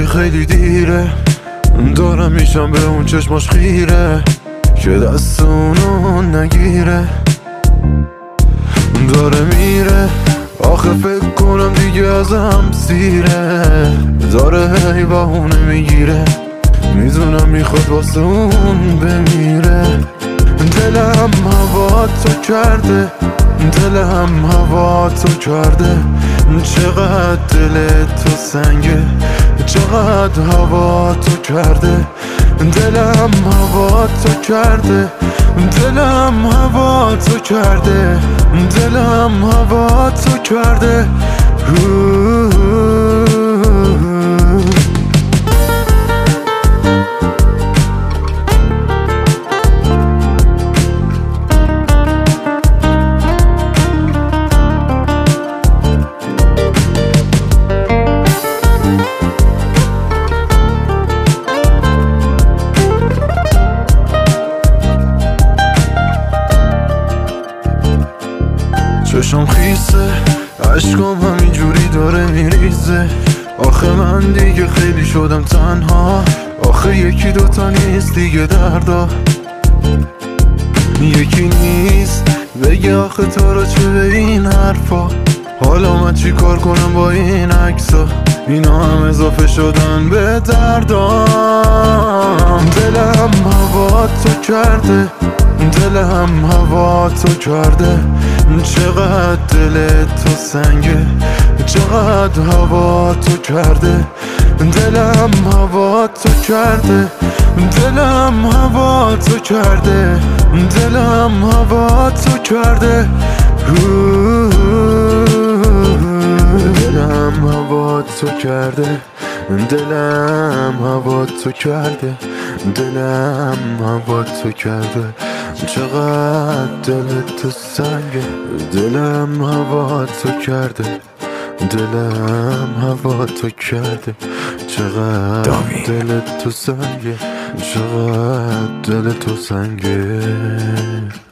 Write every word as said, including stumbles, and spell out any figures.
خیلی دیره، دارم میشم به اون چشماش خیره که دست اونو نگیره. داره میره آخه فکر کنم دیگه ازم سیره، داره هی بهونه میگیره، میدونم میخواد واسه اون بمیره. دلم هوا تو کرده، دلم هوا تو کرده، چقدر دل تو سنگه، چقدر هوا تو کرده. دلم هوا تو کرده، دلم هوا تو کرده، دلم هوا تو کرده. چشم خیسه، عشقم همینجوری داره میریزه. آخه من دیگه خیلی شدم تنها، آخه یکی دوتا نیست دیگه دردا، یکی نیست بگه آخه تو رو چه به این حرفا. حالا من چی کار کنم با این عکسا، اینا هم اضافه شدن به دردام. دلم هوا تو کرده، دلم هوا تو کرده، چقدر دل تو سنگه، چقدر هوا تو کرده. دلم هوا تو کرده، دلم هوا تو کرده، دلم هوا تو کرده. دلم هوا تو کرده، دلم هوا تو کرده، دلم هوا تو کرده، چقدر دل تو سنگه. دلم هوا تو کرده، دلم هوا تو کرده، چقدر دل تو سنگه، چقدر دل تو سنگه.